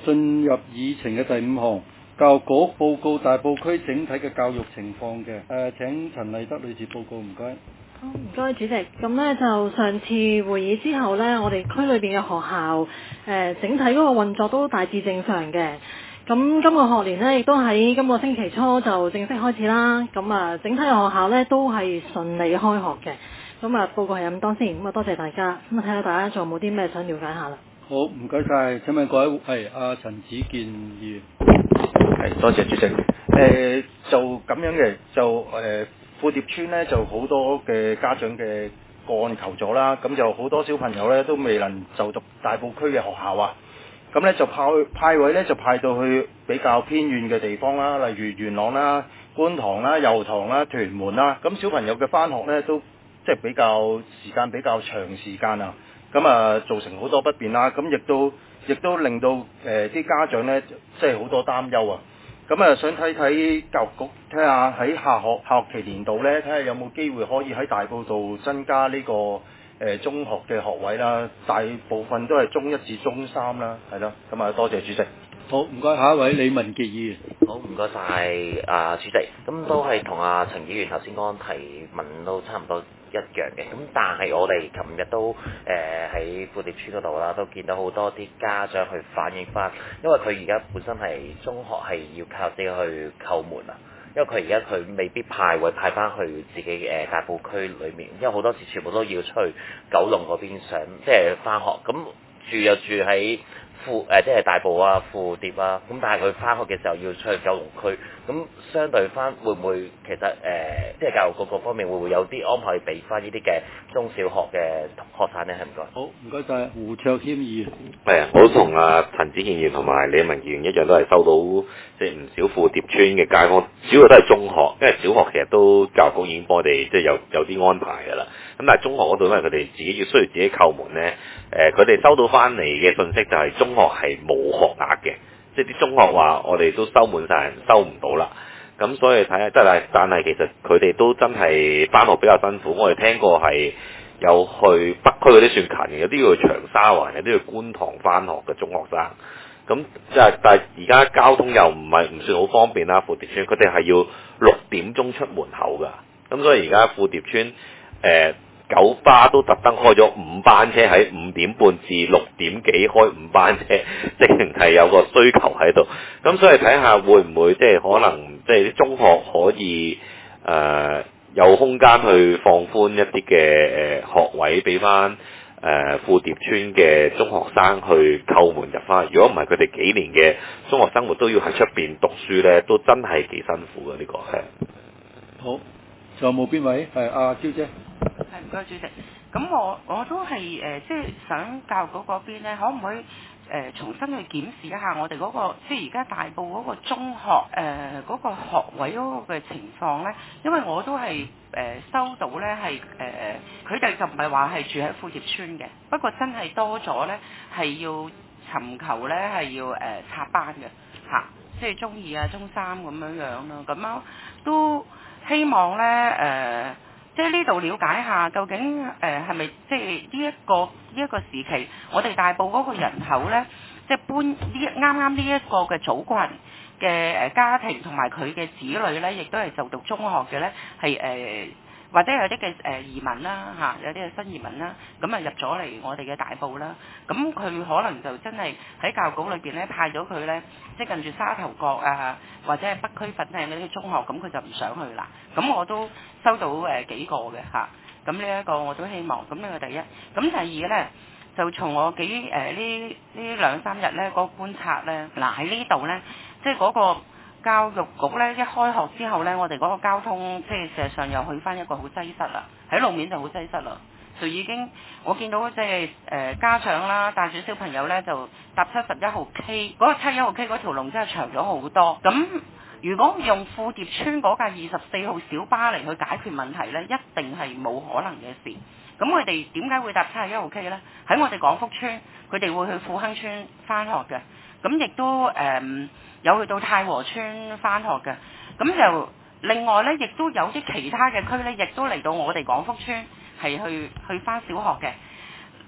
進入議程嘅第5項，教育局報告大埔區整體嘅教育情況嘅。請陳麗德女士報告，唔該。 好，唔該主席。咁呢就上次會議之後呢，我哋區裏邊嘅學校整體嗰個運作都大致正常嘅。咁今個學年呢，亦都喺今個星期初就正式開始啦。咁啊，整體嘅學校呢都係順利開學嘅。咁啊，報告係咁多先。咁啊，多謝大家。咁啊，睇下大家仲有冇啲咩想了解下啦。 好，唔該晒。請問各位係阿陳子健議員。 係，多謝主席。就咁樣嘅，就富蝶村呢，就好多嘅家長嘅個案求助啦，咁就好多小朋友呢都未能就讀大埔區嘅學校啊，咁呢就派位呢就派到去比較偏遠嘅地方啦，例如元朗啦、觀塘啦、油塘啦、屯門啦，咁小朋友嘅返學呢都即係比較時間比較長時間啊，咁啊造成好多不便啦，咁亦都令到啲家長呢即係好多擔憂啊。咁啊，想睇睇教育局，睇下喺下學期年度呢，睇下有冇機會可以喺大埔度增加呢個中學嘅學位啦。大部分都係中一至中三啦，係咯。咁啊，多謝主席。 好，唔該，下一位李文傑議員。 好，唔該晒主席。咁都係同陳議員頭先講提問都差唔多一樣嘅。咁但係我哋琴日都喺富蝶村嗰度啦，都見到好多啲家長去反映翻，因為佢而家本身係中學係要靠自己去叩門啊。因為佢而家佢未必派位派翻去自己大埔區裏面，因為好多時全部都要出去九龍嗰邊上，即係翻學。咁住又住喺即係大埔啊、富蝶啊，咁但係佢翻學嘅時候要出去九龍區，咁相對翻會唔會其實即係教育局各方面會唔會有啲安排俾翻呢啲嘅中小學嘅學生呢？係唔該。 好，唔該晒。胡卓謙議員。 係啊，我同陳子健議員同埋李文議員一樣，都係收到即係唔少富蝶村嘅街坊，主要都係中學，因為小學其實都教育局已經幫我哋即係有啲安排㗎啦。咁但係中學嗰度因為佢哋自己需要自己叩門咧，佢哋收到翻嚟嘅信息就係中學係冇學額嘅，即係啲中學話我哋都收滿晒人，收唔到啦。咁所以睇下，但係其實佢哋都真係翻學比較辛苦。我哋聽過係有去北區嗰啲算近嘅，有啲要去長沙灣，有啲要觀塘翻學嘅中學生。咁但係而家交通又唔算好方便啦。富蝶村佢哋係要6點鐘出門口㗎。咁所以而家富蝶村九巴都特登開咗5班車，喺5點半至6點幾開5班車，證明係有個需求喺度。咁所以睇下會唔會即係可能即係啲中學可以有空間去放寬一啲嘅學位俾翻富蝶村嘅中學生去叩門入翻。如果唔係佢哋幾年嘅中學生活都要喺出邊讀書咧，都真係幾辛苦嘅呢個係。 好，仲有冇邊位？係阿嬌姐。 係，唔該主席。咁我都係即係想教育局嗰邊咧，可唔可以重新去檢視一下我哋嗰個即係而家大埔嗰個中學嗰個學位嗰個嘅情況咧？因為我都係收到咧係佢哋就唔係話係住喺富蝶村嘅，不過真係多咗咧係要尋求咧係要插班嘅嚇，即係中2啊、中3咁樣咯，咁樣都希望咧即係呢度了解下，究竟係咪即係呢一個時期，我哋大埔嗰個人口呢，即係搬啱呢一個嘅組群嘅家庭同埋佢嘅子女呢，亦都係就讀中學嘅呢，係或者有啲嘅移民啦嚇，有啲嘅新移民啦，咁啊入咗嚟我哋嘅大埔啦，咁佢可能就真係喺教育局裏邊咧派咗佢咧，即係近住沙頭角啊，或者係北區粉嶺嗰啲中學，咁佢就唔想去啦。咁我都收到幾個嘅嚇，咁呢一個我都希望，咁呢個第一，咁第二咧就從我呢2-3日咧嗰個觀察咧，嗱喺呢度咧，即係嗰個教育局咧一開學之後咧，我哋嗰個交通即係事實上又去翻一個好擠塞啦，喺路面就好擠塞啦，就已經我見到即係家長啦帶住小朋友咧就搭71號 K， 嗰個71號 K 嗰條龍真係長咗好多。咁如果用富蝶村嗰架24號小巴嚟去解決問題咧，一定係冇可能嘅事。咁佢哋點解會搭71號 K 咧？喺我哋廣福村，佢哋會去富亨村翻學嘅，咁亦都有去到太和村翻學嘅，咁就另外咧，亦都有啲其他嘅區咧，亦都嚟到我哋廣福村係去翻小學嘅。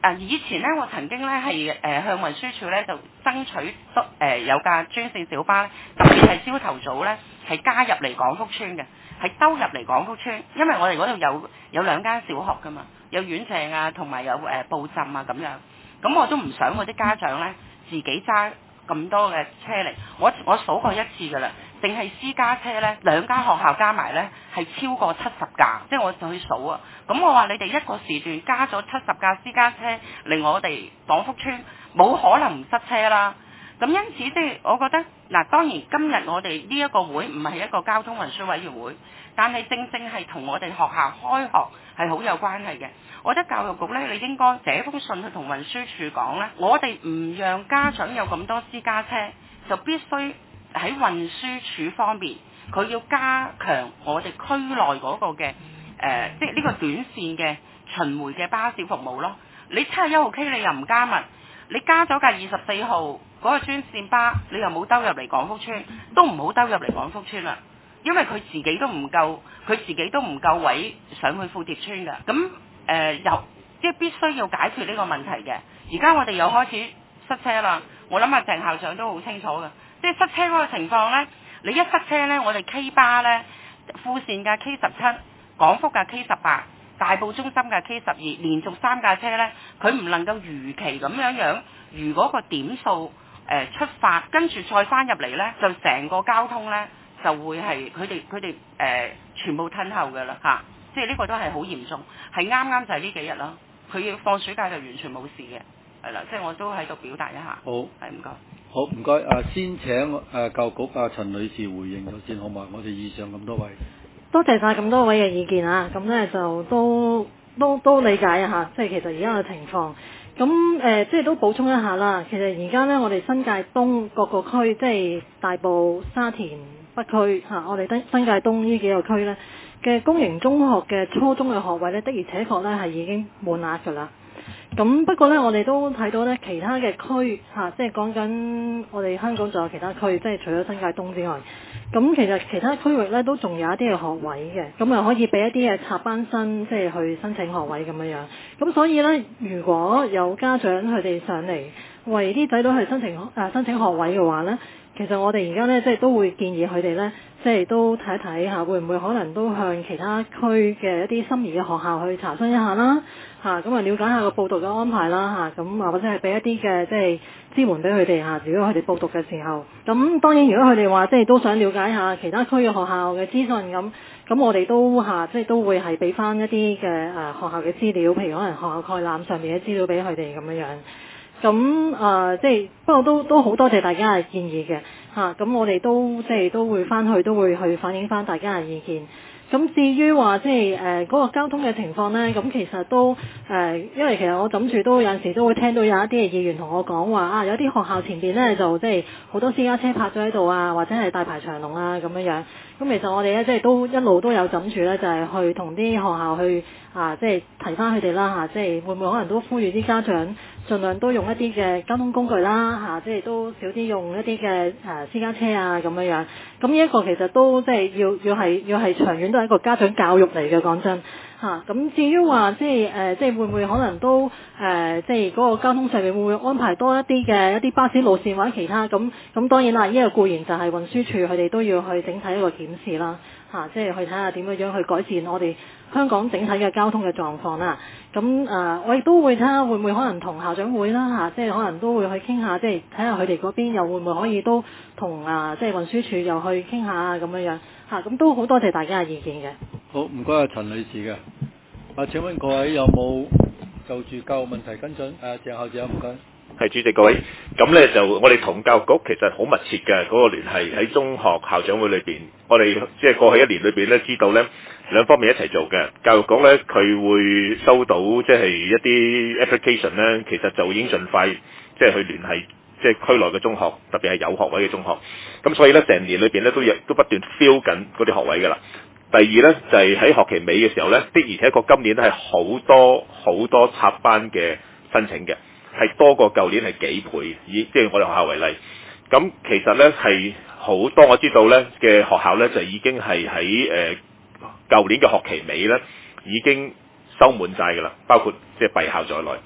以前咧，我曾經咧係向運輸署咧就爭取有架專線小巴咧，特別係朝頭早咧係加入嚟廣福村嘅，係兜入嚟廣福村，因為我哋嗰度有2間小學噶嘛，有遠鄭啊，同埋有布浸啊咁樣，咁我都唔想我啲家長咧自己揸咁多嘅車嚟，我數過一次㗎啦，淨係私家車咧2間學校加埋咧係超過70架，即係我就去數啊。咁我話你哋一個時段加咗70架私家車嚟我哋廣福村，冇可能唔塞車啦。咁因此即係我覺得嗱，當然今日我哋呢一個會唔係一個交通運輸委員會，但係正係同我哋學校開學係好有關係嘅。我覺得教育局咧，你應該寫封信去同運輸署講咧，我哋唔讓家長有咁多私家車，就必須喺運輸署方面，佢要加強我哋區內嗰個嘅即係呢個短線嘅巡迴嘅巴士服務咯。你71號 K 你又唔加密，你加咗架24號嗰個專線巴，你又冇兜入嚟廣福村，都唔好兜入嚟廣福村啦，因為佢自己都唔夠位上去富蝶村㗎。咁即係必須要解決呢個問題嘅。而家我哋又開始塞車啦，我諗阿鄭校長都好清楚嘅，即係塞車嗰個情況呢，你一塞車呢，我哋 K 巴呢，富線嘅 K17、廣福嘅 K18、大埔中心嘅 K12，連續3架車呢，佢唔能夠如期咁樣如嗰個點數出發，跟住再翻入嚟呢，就成個交通呢，就會係佢哋全部吞後㗎啦嚇。即係呢個都係好嚴重，係啱就係呢幾日啦。佢要放暑假就完全冇事嘅，係啦。即係我都喺度表達一下。 好， 係唔該。 好唔該。先請教育局陳女士回應咗先，好嘛？我哋以上咁多位， 多謝晒咁多位嘅意見啊！咁咧就都理解一下，即係其實而家嘅情況。咁即係都補充一下啦。其實而家咧，我哋新界東各個區，即係大埔、沙田、北區我哋新界東呢幾個區咧嘅公營中學嘅初中嘅學位咧，的而且確咧係已經滿額㗎啦。咁不過咧，我哋都睇到咧其他嘅區即係講緊我哋香港仲有其他區，即係除咗新界東之外，咁其實其他區域咧都仲有一啲嘅學位嘅，咁啊可以俾一啲嘅插班生即係去申請學位咁樣樣。咁所以咧，如果有家長佢哋上嚟為啲仔女去申請學位嘅話咧，其實我哋而家咧即係都會建議佢哋咧，即係都睇一睇下會唔會可能都向其他區嘅一啲心儀嘅學校去查詢一下啦，咁啊了解下個報讀嘅安排啦，咁或者係俾一啲嘅即係支援俾佢哋如果佢哋報讀嘅時候，咁當然如果佢哋話即係都想了解下其他區嘅學校嘅資訊咁我哋都即係都會係俾翻一啲嘅學校嘅資料，譬如可能學校概覽上面嘅資料俾佢哋咁樣樣。咁即係不過都好多謝大家嘅建議嘅咁我哋都即係都會翻去都會去反映翻大家嘅意見。咁至於話即係嗰個交通嘅情況呢，咁其實都因為其實我諗住都有陣時都會聽到有一啲嘅議員同我講話有啲學校前邊呢，就即係好多私家車泊咗喺度或者係大排長龍咁樣樣。咁其實我哋咧即係都一路都有諗住咧，就係去同啲學校去即係提翻佢哋啦即係會唔會可能都呼籲啲家長盡量都用一啲嘅交通工具啦即係都少啲用一啲嘅私家車咁樣樣。咁呢一個其實都即係要係長遠都係一個家長教育嚟嘅，講真咁至於話即係即係會唔會可能都即係嗰個交通上面會唔會安排多一啲嘅一啲巴士路線或者其他咁當然啦，呢個固然就係運輸署佢哋都要去整體一個檢視啦即係去睇下點樣去改善我哋香港整體嘅交通嘅狀況啦。咁我亦都會睇下會唔會可能同校長會啦即係可能都會去傾下，即係睇下佢哋嗰邊又會唔會可以都同即係運輸署又去傾下咁樣樣咁都好多謝大家嘅意見嘅。 好，唔該陳女士嘅。請問各位有冇就住教育問題跟進？鄭校長唔該。 係主席各位，咁呢就我哋同教育局其實好密切嘅嗰個聯繫喺中學校長會裏邊，我哋即係過去1年裏邊呢，知道呢兩方面一齊做嘅。教育局呢，佢會收到即係一啲 application 呢，其實就已經盡快即係去聯繫即係區內嘅中學，特別係有學位嘅中學。咁所以呢，成年裏邊呢都不斷 fill 緊嗰啲學位㗎啦。第二呢，就係喺學期尾嘅時候呢，的而且確今年係好多插班嘅申請嘅。係多過舊年係幾倍，以即係我哋學校為例。咁其實呢係好多我知道呢嘅學校呢，就已經係喺舊年嘅學期尾呢已經收滿晒㗎啦，包括即係閉校在內。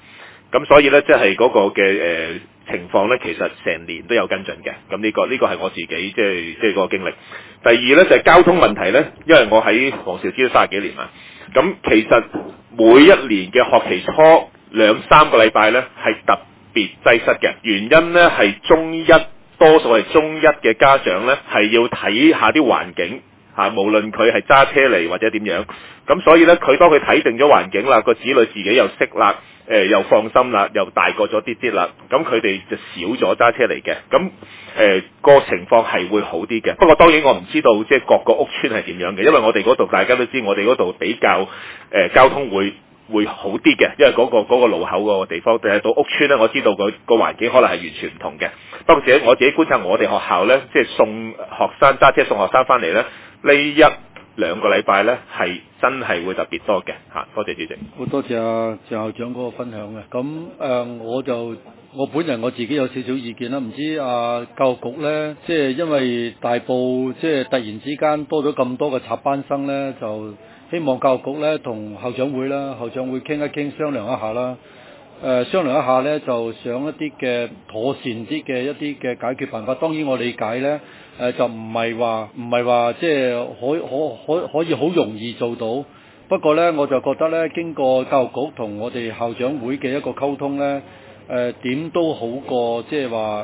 咁所以咧即係嗰個嘅情況咧，其實成年都有跟進嘅。咁呢個係我自己即係嗰個經歷。第二咧就係交通問題咧，因為我喺黃兆基都30幾年啦。咁其實每一年嘅學期初2-3個禮拜咧係特別擠塞嘅，原因咧係多數係中一嘅家長咧係要睇下啲環境嚇，無論佢係揸車嚟或者點樣。咁所以咧當佢睇定咗環境啦，個子女自己又識啦。又放心啦，又大個咗啲啦，咁佢哋就少咗揸車嚟嘅，咁個情況係會好啲嘅。不過當然我唔知道即係各個屋邨係點樣嘅，因為我哋嗰度大家都知，我哋嗰度比較交通會好啲嘅，因為嗰個路口嗰個地方。但係到屋邨咧，我知道個環境可能係完全唔同嘅。不過我自己觀察我哋學校咧，即係揸車送學生翻嚟咧，呢1-2個禮拜咧係真係會特別多嘅嚇。多謝主席。 好多謝阿鄭校長嗰個分享嘅。咁我本人我自己有少少意見啦。唔知教育局咧，即係因為大埔即係突然之間多咗咁多嘅插班生咧，就希望教育局咧同校長會傾一傾，商量一下啦。商量一下咧，就想一啲嘅妥善啲嘅一啲嘅解決辦法。當然我理解咧，就唔係話即係可以好容易做到。不過咧，我就覺得咧，經過教育局同我哋校長會嘅一個溝通咧，點都好過即係話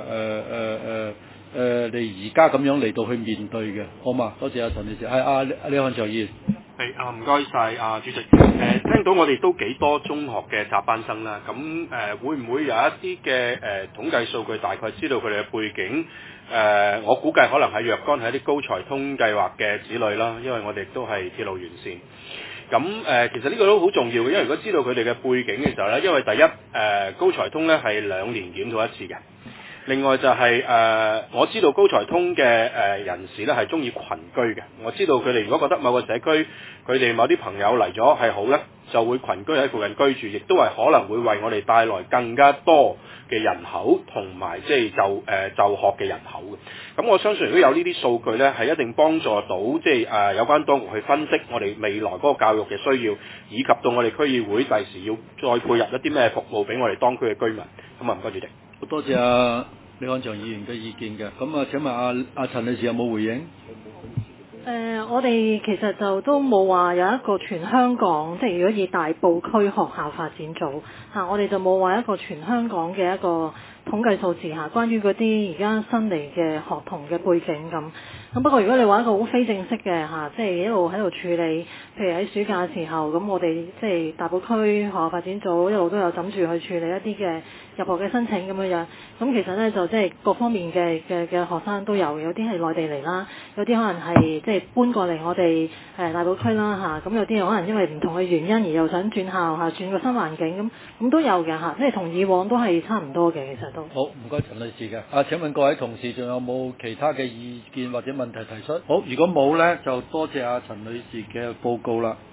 你而家咁樣嚟到去面對嘅，好嘛？多謝陳女士，李漢祥議員。 唔該晒主席。聽到我哋都幾多中學嘅插班生啦，咁會唔會有一啲嘅統計數據，大概知道佢哋嘅背景？我估計可能係若干係一啲高才通計劃嘅子女啦，因為我哋都係鐵路沿線。咁其實呢個都好重要嘅，因為如果知道佢哋嘅背景嘅時候咧，因為第一高才通咧係2年檢討一次嘅。另外就係我知道高才通嘅人士咧係中意群居嘅。我知道佢哋如果覺得某個社區佢哋某啲朋友嚟咗係好咧，就會群居喺附近居住，亦都係可能會為我哋帶來更加多嘅人口同埋即係就學嘅人口嘅。咁我相信如果有呢啲數據咧，係一定幫助到即係有關當局去分析我哋未來嗰個教育嘅需要，以及到我哋區議會第時要再配入一啲咩服務俾我哋當區嘅居民。咁唔該主席。 好多謝李漢祥議員嘅意見嘅。咁請問阿陳女士有冇回應？ 我哋其實就都冇話有一個全香港，即係如果以大埔區學校發展組我哋就冇話一個全香港嘅一個統計數字關於嗰啲而家新嚟嘅學童嘅背景咁。不過如果你話一個好非正式嘅即係一路喺度處理，譬如喺暑假嘅時候，咁我哋即係大埔區學校發展組一路都有諗住去處理一啲嘅入學嘅申請咁樣。咁其實咧就即係各方面嘅學生都有啲係內地嚟啦，有啲可能係即係搬過嚟我哋大埔區啦咁有啲可能因為唔同嘅原因而又想轉校轉個新環境咁都有嘅即係同以往都係差唔多嘅，其實都。好， 唔該陳女士嘅。請問各位同事仲有冇其他嘅意見或者問題提出？好，如果冇咧，就多謝陳女士嘅報告啦。